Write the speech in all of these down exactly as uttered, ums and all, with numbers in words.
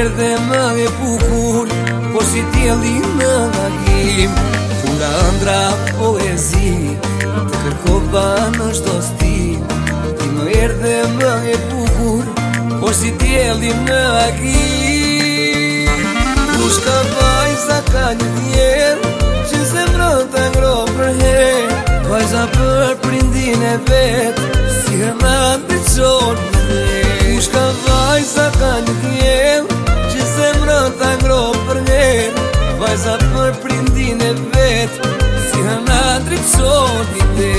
erdhe më e bukur, po si dielli në vagim. Pura ëndra poezi, të kërkova në çdo stil. Ti më erdhe më e bukur, po si dielli në vagim. Kush ka vajza ka një djelë, që zemrën të ngro për herë. Vajza për prindin e vetë, si hërnan të qonë më dhe. Kush ka vajza ka një djelë, që zemrën të ngro për herë. Vajza për prindin e vetë, si hërnan të qonë më dhe.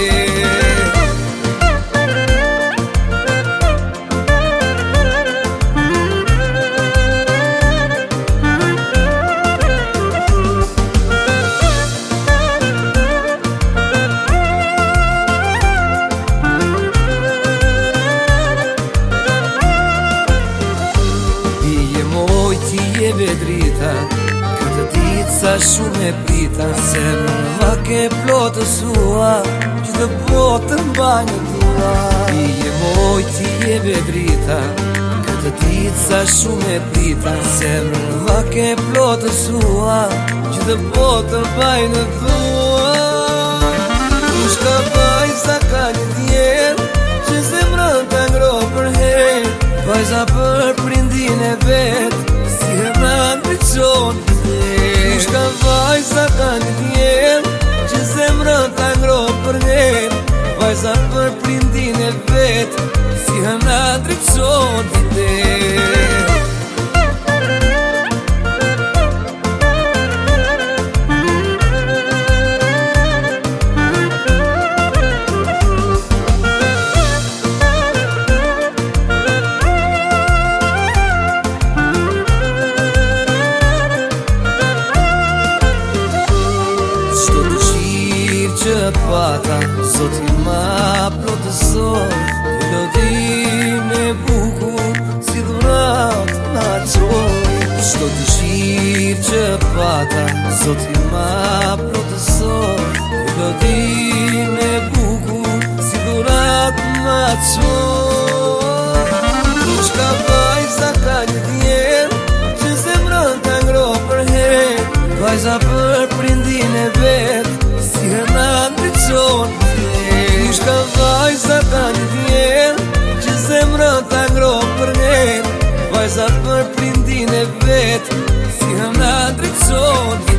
Vedrita, këtë ditë sa shumë e prita, se më ma ke plotësua, që të botën banjë tua. Ti je moj, ti je vedrita, këtë ditë sa shumë e prita, se më ma ke plotësua, që të botën banjë tua. Kush ka vajza ka një djelë, që zemrën të ngro për herë. Vajza për prindin e vetë, si hërnan të qonë më dhe. Kush ka vajza ka një djelë, që zemrën të ngro për herë. Vajza për prindin e vetë, si hërnan të qonë më dhe. Që pata, Zoti ma plotësoj, melodin e bukur, si dhurat ma qoj. Çdo dëshirë që pata, Zoti ma plotësoj, melodin e bukur, si dhurat ma qoj. Kush ka vajza ka një djelë, që zemrën të ngro për herë. Vajza për prindin e vetë, si hërnan të qonë më dhe. Kush ka vajza ka një djelë, që zemrën të ngro për herë. Vajza për prindin e vetë, si hërnan të qonë më dhe.